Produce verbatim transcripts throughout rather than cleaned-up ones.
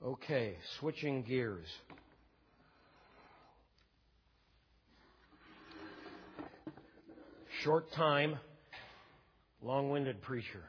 Okay, switching gears. Short time, long-winded preacher.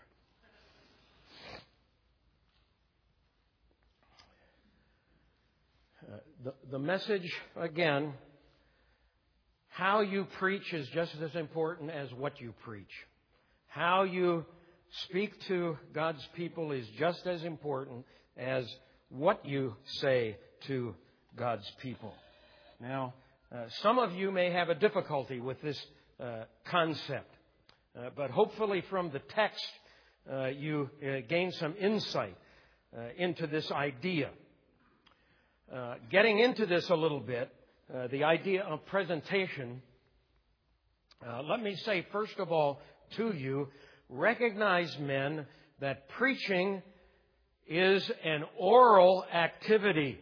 Uh, the, the message, again, how you preach is just as important as what you preach. How you speak to God's people is just as important as what you say to God's people. Now, uh, some of you may have a difficulty with this uh, concept, uh, but hopefully from the text uh, you uh, gain some insight uh, into this idea. Uh, getting into this a little bit, uh, the idea of presentation, uh, let me say first of all to you, recognize, men, that preaching is an oral activity.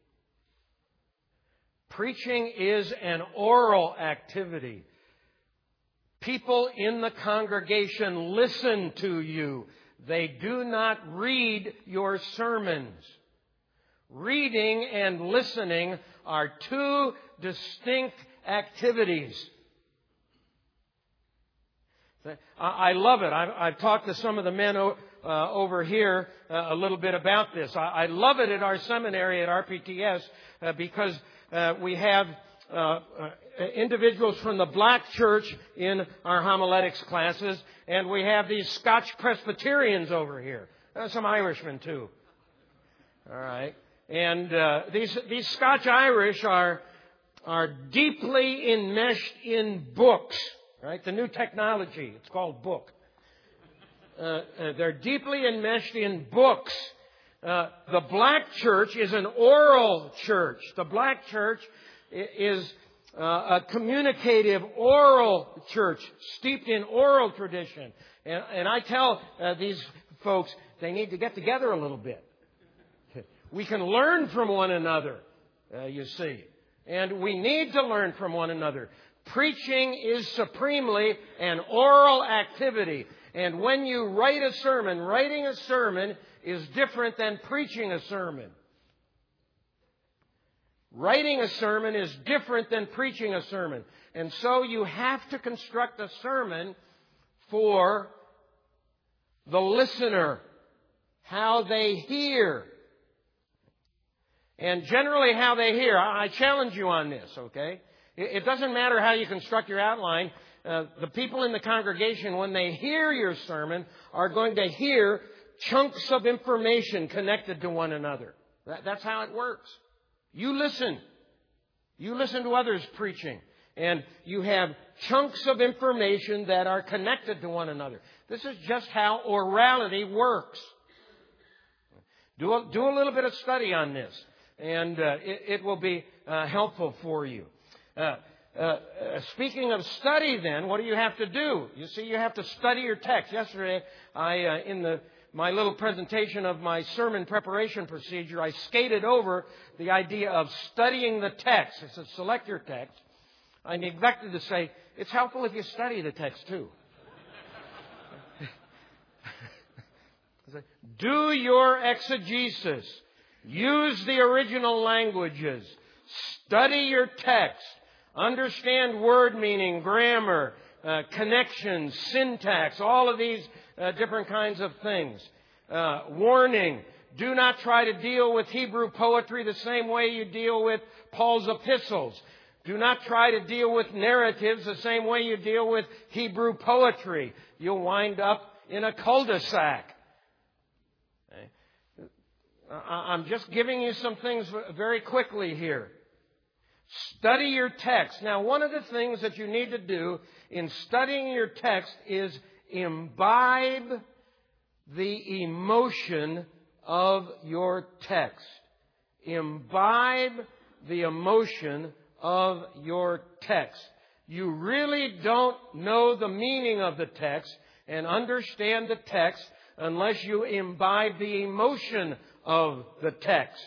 Preaching is an oral activity. People in the congregation listen to you. They do not read your sermons. Reading and listening are two distinct activities. I love it. I've, I've talked to some of the men o- uh, over here uh, a little bit about this. I, I love it at our seminary at R P T S uh, because uh, we have uh, uh, individuals from the black church in our homiletics classes, and we have these Scotch Presbyterians over here. Uh, some Irishmen, too. All right. And uh, these these Scotch Irish are are deeply enmeshed in books. Right, the new technology, it's called book. Uh, uh, they're deeply enmeshed in books. Uh, the black church is an oral church. The black church is uh, a communicative oral church, steeped in oral tradition. And, and I tell uh, these folks they need to get together a little bit. We can learn from one another, uh, you see. And we need to learn from one another. Preaching is supremely an oral activity. And when you write a sermon, writing a sermon is different than preaching a sermon. Writing a sermon is different than preaching a sermon. And so you have to construct a sermon for the listener, how they hear. And generally how they hear. I challenge you on this, okay? It doesn't matter how you construct your outline. Uh, the people in the congregation, when they hear your sermon, are going to hear chunks of information connected to one another. That, that's how it works. You listen. You listen to others preaching. And you have chunks of information that are connected to one another. This is just how orality works. Do a, do a little bit of study on this. And uh, it, it will be uh, helpful for you. Uh, uh, uh, speaking of study, then, what do you have to do? You see, you have to study your text. Yesterday, I uh, in the my little presentation of my sermon preparation procedure, I skated over the idea of studying the text. I said, select your text. I neglected to say, it's helpful if you study the text, too. Do your exegesis. Use the original languages. Study your text. Understand word meaning, grammar, uh, connections, syntax, all of these uh, different kinds of things. Uh, warning, do not try to deal with Hebrew poetry the same way you deal with Paul's epistles. Do not try to deal with narratives the same way you deal with Hebrew poetry. You'll wind up in a cul-de-sac. Okay. I'm just giving you some things very quickly here. Study your text. Now, one of the things that you need to do in studying your text is imbibe the emotion of your text. Imbibe the emotion of your text. You really don't know the meaning of the text and understand the text unless you imbibe the emotion of the text.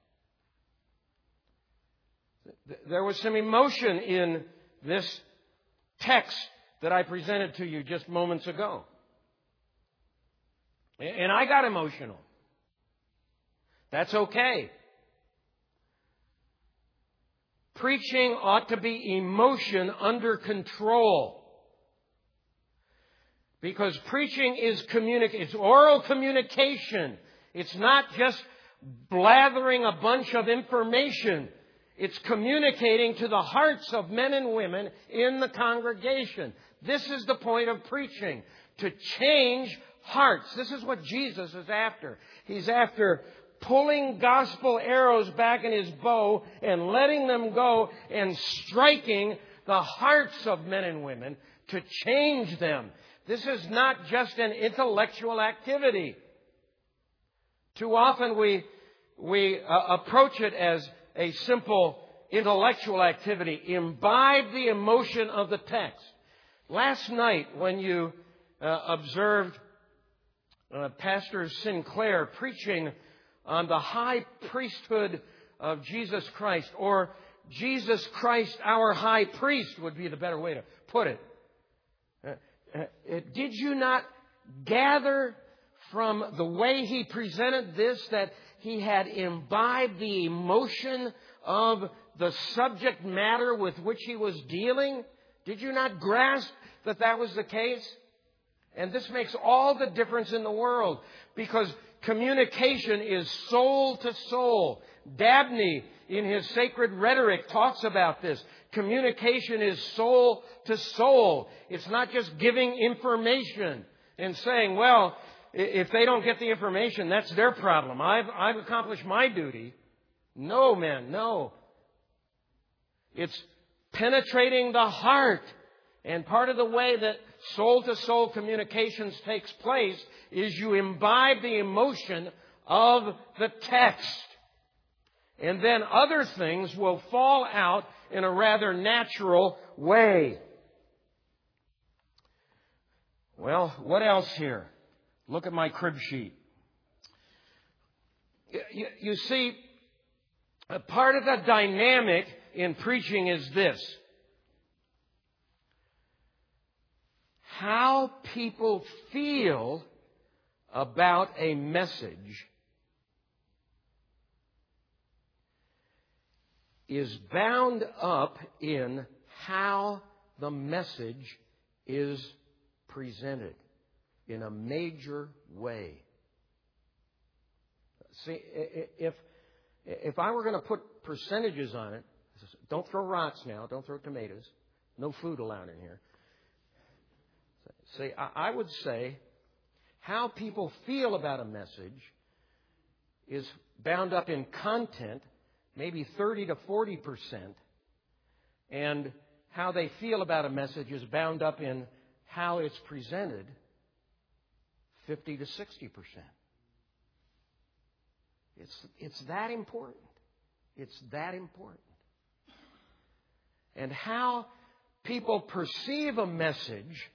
There was some emotion in this text that I presented to you just moments ago. And I got emotional. That's okay. Preaching ought to be emotion under control. Because preaching is communication. It's oral communication. It's not just blathering a bunch of information. It's communicating to the hearts of men and women in the congregation. This is the point of preaching. To change hearts. This is what Jesus is after. He's after pulling gospel arrows back in His bow and letting them go and striking the hearts of men and women to change them. This is not just an intellectual activity. Too often we we uh, approach it as a simple intellectual activity. Imbibe the emotion of the text. Last night when you uh, observed uh, Pastor Sinclair preaching on the high priesthood of Jesus Christ, or Jesus Christ, our high priest would be the better way to put it. Uh, uh, did you not gather from the way he presented this that he had imbibed the emotion of the subject matter with which he was dealing? Did you not grasp that that was the case? And this makes all the difference in the world, because communication is soul to soul. Dabney, in his Sacred Rhetoric, talks about this. Communication is soul to soul. It's not just giving information and saying, well, if they don't get the information, that's their problem. I've, I've accomplished my duty. No, man, no. It's penetrating the heart. And part of the way that soul-to-soul communications takes place is you imbibe the emotion of the text. And then other things will fall out in a rather natural way. Well, what else here? Look at my crib sheet. You, you see, a part of the dynamic in preaching is this. How people feel about a message is bound up in how the message is presented in a major way. See, if if I were going to put percentages on it, don't throw rocks now, don't throw tomatoes, no food allowed in here. See, I would say how people feel about a message is bound up in content, maybe thirty to forty percent, and how they feel about a message is bound up in how it's presented, fifty to sixty percent. It's, it's that important. It's that important. And how people perceive a message,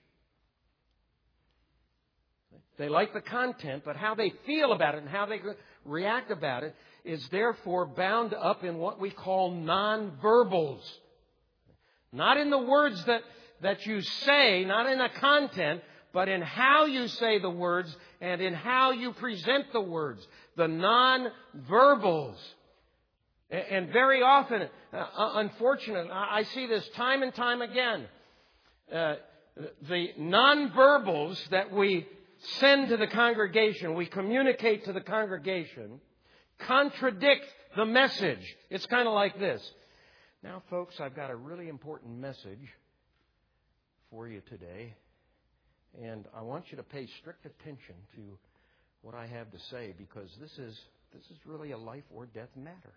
they like the content, but how they feel about it and how they react about it is therefore bound up in what we call nonverbals. Not in the words that, that you say, not in the content, but in how you say the words and in how you present the words. The nonverbals. And very often, uh, unfortunately, I see this time and time again. Uh, the nonverbals that we send to the congregation, we communicate to the congregation, contradict the message. It's kind of like this. Now, folks, I've got a really important message for you today, and I want you to pay strict attention to what I have to say, because this is this is really a life or death matter.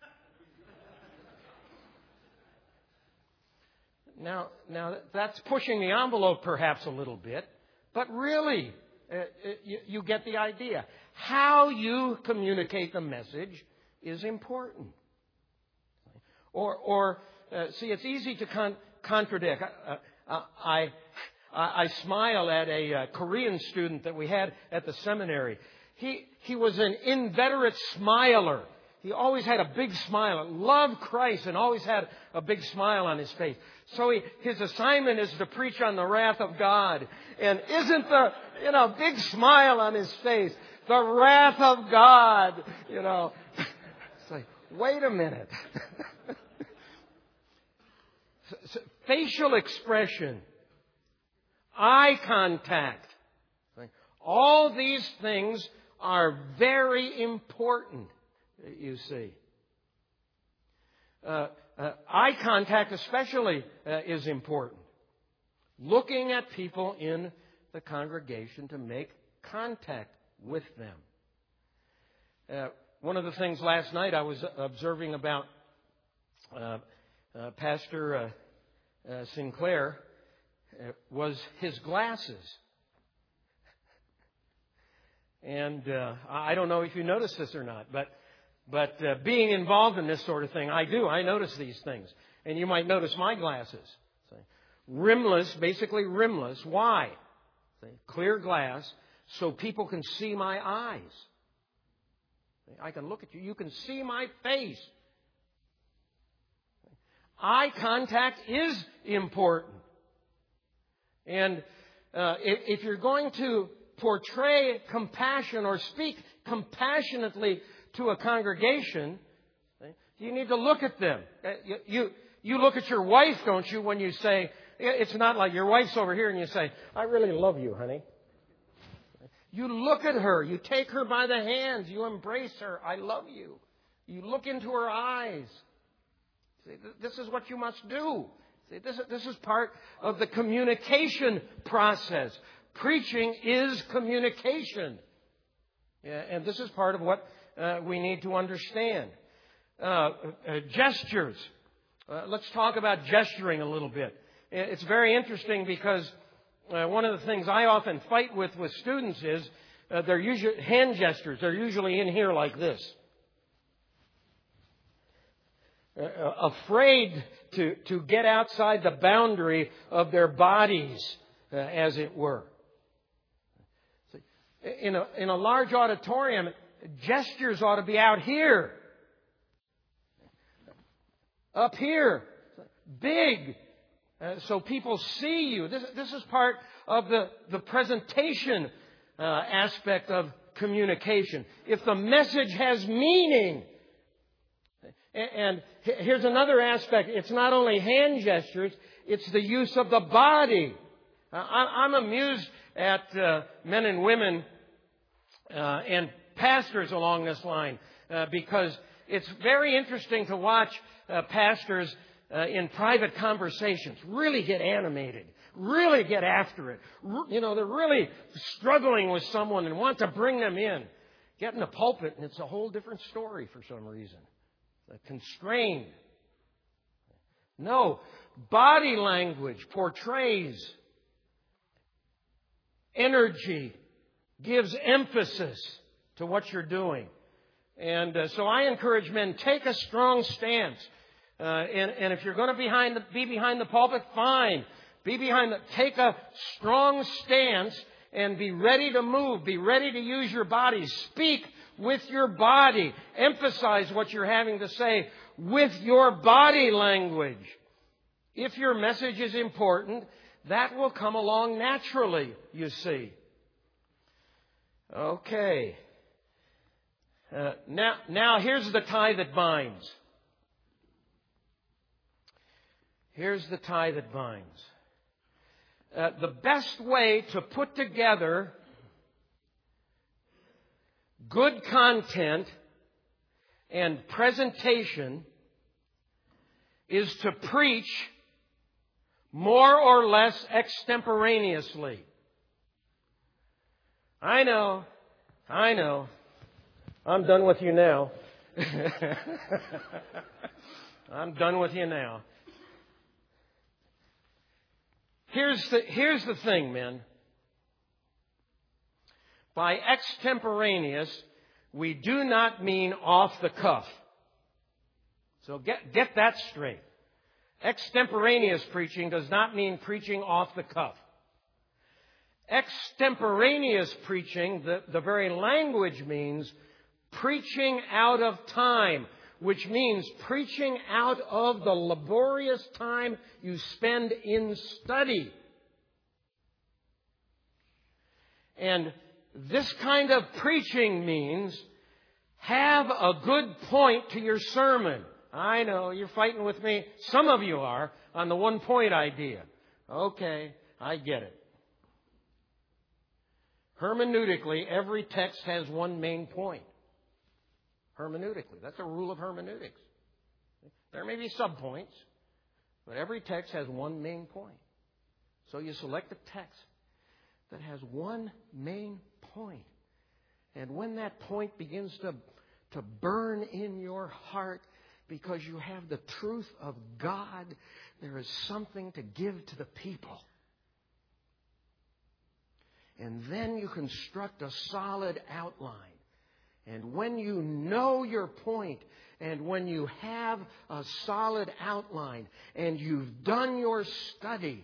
Now, now that's pushing the envelope perhaps a little bit, but really, uh, you, you get the idea. How you communicate the message is important. Or, or uh, see, it's easy to con- contradict. Uh, uh, I, I, I smile at a uh, Korean student that we had at the seminary. He, he was an inveterate smiler. He always had a big smile, loved Christ, and always had a big smile on his face. So he, his assignment is to preach on the wrath of God. And isn't the, you know, big smile on his face the wrath of God, you know. It's like, wait a minute. So, facial expression, eye contact, all these things are very important, you see. Uh, uh, eye contact especially uh, is important. Looking at people in the congregation to make contact with them. Uh, one of the things last night I was observing about uh, uh, Pastor uh, uh, Sinclair uh, was his glasses. And uh, I don't know if you notice this or not, but but uh, being involved in this sort of thing, I do. I notice these things. And you might notice my glasses. See? Rimless, basically rimless. Why? See? Clear glass so people can see my eyes. See? I can look at you. You can see my face. See? Eye contact is important. And uh, if, if you're going to portray compassion or speak compassionately to a congregation, you need to look at them. You, you, you look at your wife, don't you, when you say, it's not like your wife's over here and you say, I really love you, honey. You look at her. You take her by the hands. You embrace her. I love you. You look into her eyes. See, this is what you must do. See, this, this is part of the communication process. Preaching is communication. Yeah, and this is part of what uh, we need to understand. Uh, uh, gestures. Uh, let's talk about gesturing a little bit. It's very interesting because uh, one of the things I often fight with with students is uh, they're usually hand gestures. They're usually in here like this. Uh, afraid to, to get outside the boundary of their bodies, uh, as it were. In a, in a large auditorium, gestures ought to be out here. Up here. Big. Uh, so people see you. This, this is part of the, the presentation uh, aspect of communication. If the message has meaning. And, and here's another aspect. It's not only hand gestures. It's the use of the body. Uh, I, I'm amused at uh, men and women uh, and pastors along this line uh, because it's very interesting to watch uh, pastors uh, in private conversations really get animated, really get after it. R- you know, they're really struggling with someone and want to bring them in. Get in the pulpit and it's a whole different story for some reason. They're constrained. No, body language portrays energy, gives emphasis to what you're doing. And uh, so I encourage men, take a strong stance. Uh, and, and if you're going to behind the, be behind the pulpit, fine. Be behind the, take a strong stance and be ready to move. Be ready to use your body. Speak with your body. Emphasize what you're having to say with your body language. If your message is important, that will come along naturally, you see. Okay. Uh, now, now here's the tie that binds. Here's the tie that binds. Uh, the best way to put together good content and presentation is to preach more or less extemporaneously. I know, I know. I'm done with you now. I'm done with you now. Here's the, here's the thing, men. By extemporaneous, we do not mean off the cuff. So get, get that straight. Extemporaneous preaching does not mean preaching off the cuff. Extemporaneous preaching, the, the very language means preaching out of time, which means preaching out of the laborious time you spend in study. And This kind of preaching means have a good point to your sermon. I know, you're fighting with me. Some of you are on the one point idea. Okay, I get it. Hermeneutically, every text has one main point. Hermeneutically. That's a rule of hermeneutics. There may be subpoints, but every text has one main point. So you select a text that has one main point. And when that point begins to, to burn in your heart because you have the truth of God, there is something to give to the people. And then you construct a solid outline. And when you know your point, and when you have a solid outline, and you've done your study,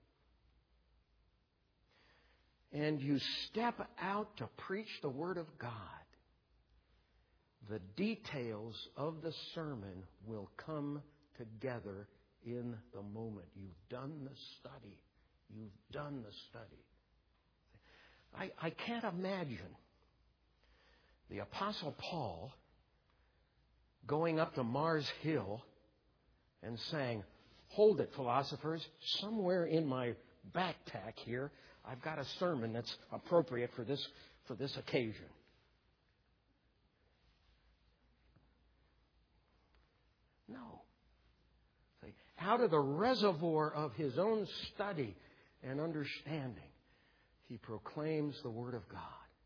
and you step out to preach the Word of God, the details of the sermon will come together in the moment. You've done the study. You've done the study. I, I can't imagine the Apostle Paul going up to Mars Hill and saying, "Hold it, philosophers, somewhere in my backpack here, I've got a sermon that's appropriate for this, for this occasion." No. See, out of the reservoir of his own study and understanding, he proclaims the Word of God.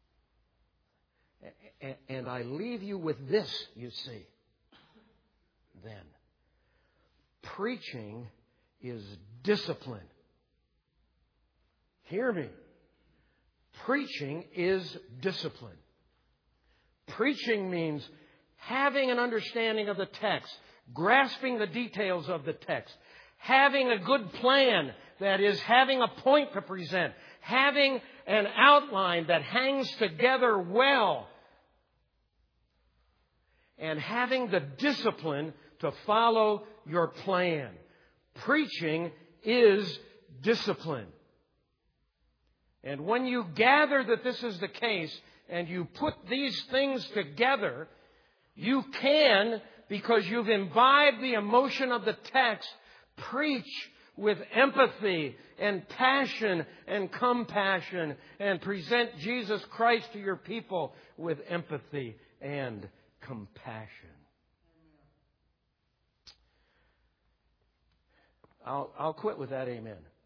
And I leave you with this, you see. Then, preaching is discipline. Hear me. Preaching is discipline. Preaching means having an understanding of the text, grasping the details of the text, having a good plan, that is, having a point to present, having an outline that hangs together well, and having the discipline to follow your plan. Preaching is discipline. And when you gather that this is the case, and you put these things together, you can, because you've imbibed the emotion of the text, preach with empathy and passion and compassion, and present Jesus Christ to your people with empathy and compassion. I'll, I'll quit with that amen.